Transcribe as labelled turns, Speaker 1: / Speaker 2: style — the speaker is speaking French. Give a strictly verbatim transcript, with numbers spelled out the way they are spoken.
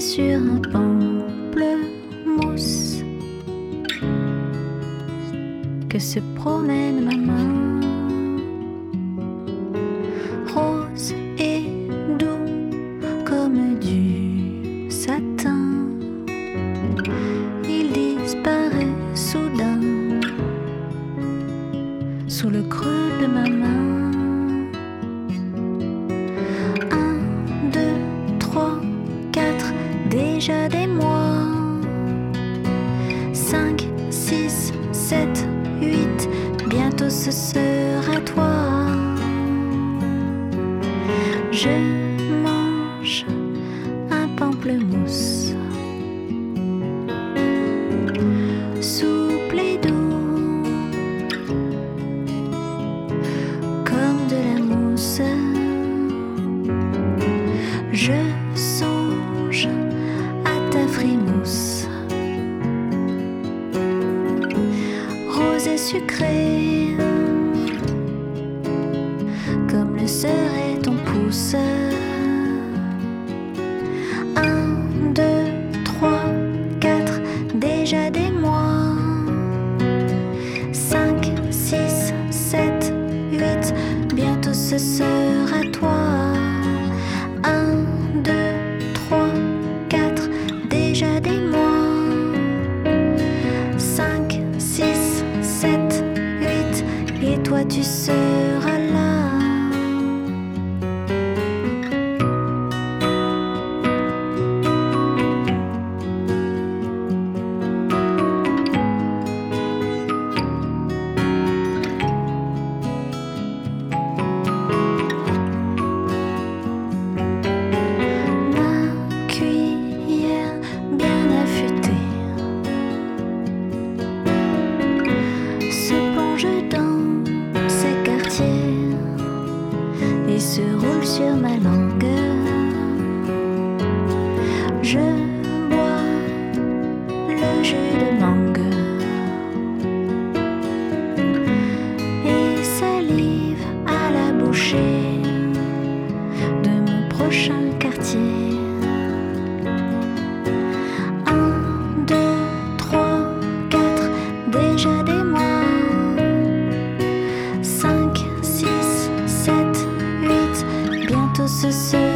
Speaker 1: sur un pamplemousse que se promène ma main. Rose et doux comme du satin, il disparaît soudain sous le creux de ma main. Un, deux, trois, quatre, déjà des mois. Cinq, six, sept, huit, bientôt ce sera toi. Je mange un pamplemousse souple et doux comme de la mousse. Je songe à ta frimousse rose et sucrée comme le serait ton pouce. Un, deux, trois, quatre, déjà des mois. Cinq, six, sept, huit, bientôt ce sera toi. Un, deux, trois, quatre, déjà des mois. Cinq, six, sept, huit, et toi tu seras là. Et se roule sur ma langue. Je bois le jus de mangue et salive à la bouchée de mon prochain quartier. Un, deux, trois, quatre, déjà des mois. Cinq, six, sept, huit, bientôt ce sera